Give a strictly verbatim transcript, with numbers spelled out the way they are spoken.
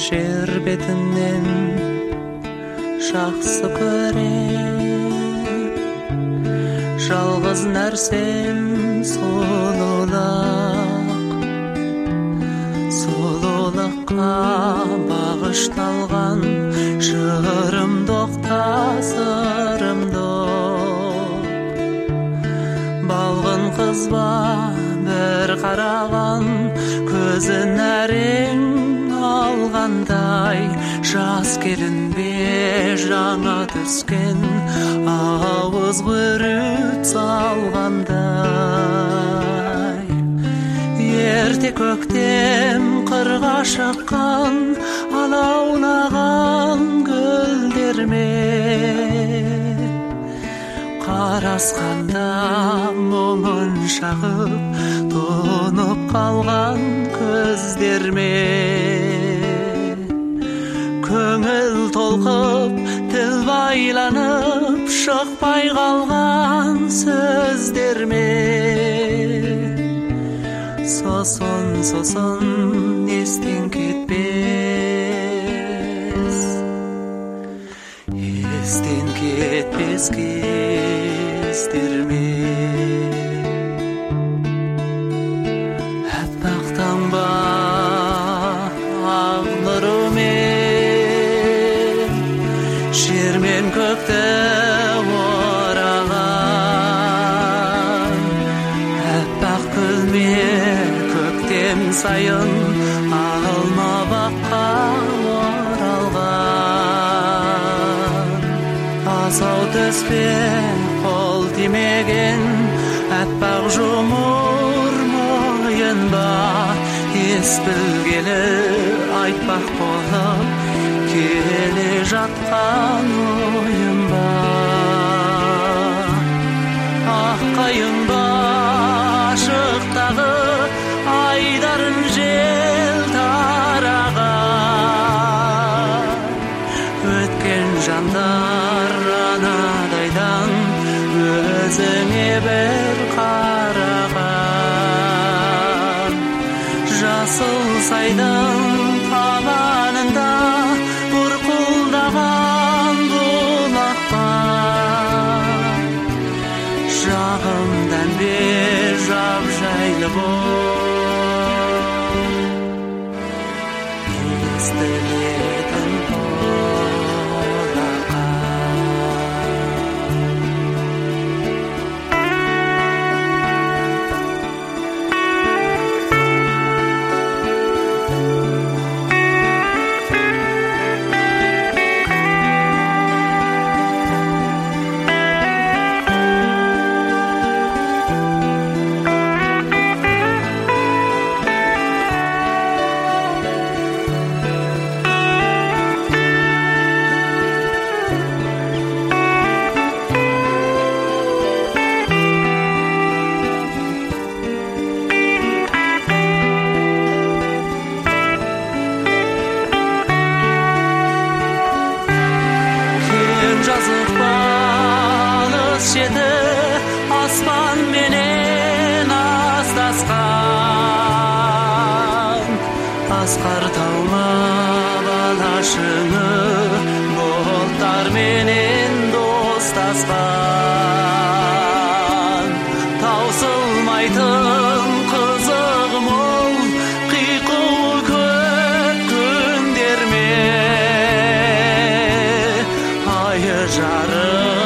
шербетімнен жақсы көрем. Жалғыз нәрсем сұлулық, сұлулыққа бағышталған жырымдық сырымдық. Балғын қызба бір қараған көзін әрең алғандай, жас келін бе жаңа түскен ауыз өріт салғандай. Ерте көктем қырға шыққан алаулаған гүлдермен қарасқанда мұңын шағып тұнып қалған көздермен көңіл толқып тіл байланып шықпай қалған сөздермен сосын сосын естен кетпес, естен кетпес кездермен. Аппақ таңба ақ нұрымен жер мен көкті ораған, аппақ күлме көктем сайын алма баққа оралған. Асау төспе қол тимеген аппақ жұмыр мойын ба, ес білгелі айтпақ болып келе жатқан ойым ба. Ақ қайың ба ашықтағы айдарын жел тараған, өткен жандар анадайдан өзіңе бір қараған. Жасыл сайдың табанында бұрқылдаған бұлақ бар, жағымдан бе жап жайлы бол, естілетін құлаққа. Жазық балыс жеті аспан менен астасқан, асқар таума балашыңы бұлттар менен достасқан. Таусылмайтын қызығы мол қиқу көк күндермен, айы жарық